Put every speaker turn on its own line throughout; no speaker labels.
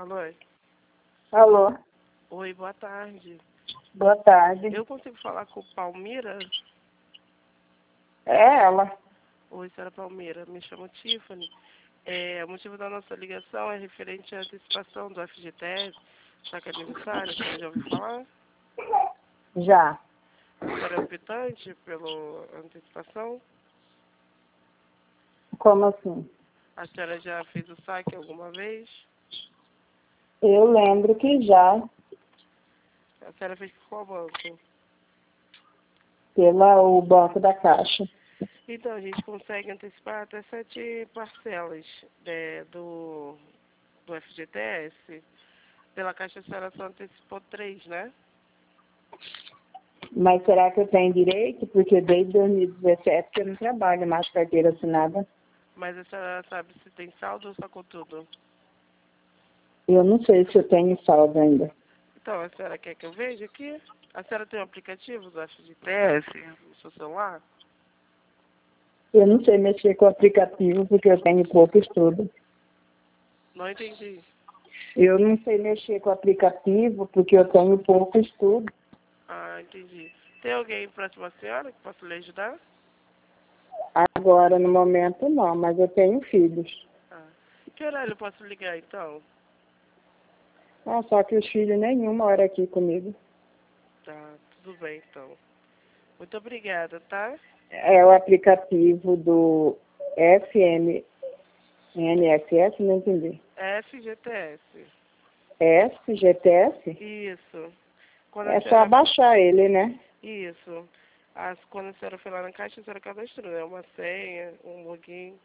Alô?
Alô?
Oi, boa tarde.
Boa tarde.
Eu consigo falar com Palmira?
É ela.
Oi, senhora Palmira. Me chamo Tiffany. O motivo da nossa ligação é referente à antecipação do FGTS. Está com aniversário? Você já ouviu falar?
Já.
A senhora é optante pela antecipação?
Como assim?
A senhora já fez o saque alguma vez?
Eu lembro que já,
A senhora fez por qual banco?
pelo Banco da Caixa.
Então, a gente consegue antecipar até 7 parcelas do FGTS. Pela Caixa, a senhora só antecipou 3, né?
Mas será que eu tenho direito? Porque desde 2017 que eu não trabalho mais carteira assinada.
Mas a senhora sabe se tem saldo ou sacou tudo?
Eu não sei se eu tenho saldo ainda.
Então, a senhora quer que eu veja aqui? A senhora tem um aplicativo do FGTS no seu celular?
Eu não sei mexer com o aplicativo porque eu tenho pouco estudo.
Não entendi.
Eu não sei mexer com o aplicativo porque eu tenho pouco estudo.
Ah, entendi. Tem alguém próximo à senhora que possa lhe ajudar?
Agora, no momento, não, mas eu tenho filhos.
Ah. Que horário eu posso ligar, então?
Ah, só que os filhos nenhum moram aqui comigo.
Tá, tudo bem, então. Muito obrigada, tá?
É o aplicativo do FMNSS, não entendi.
FGTS.
FGTS?
Isso. Quando a
É só
senhora...
baixar ele, né?
Isso. Quando a senhora foi lá na caixa, a senhora cadastrou, né? Uma senha, um login.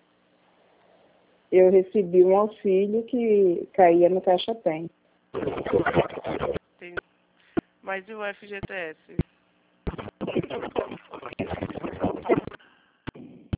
Eu recebi um auxílio que caía no Caixa Tem.
Tem... Mas e o FGTS?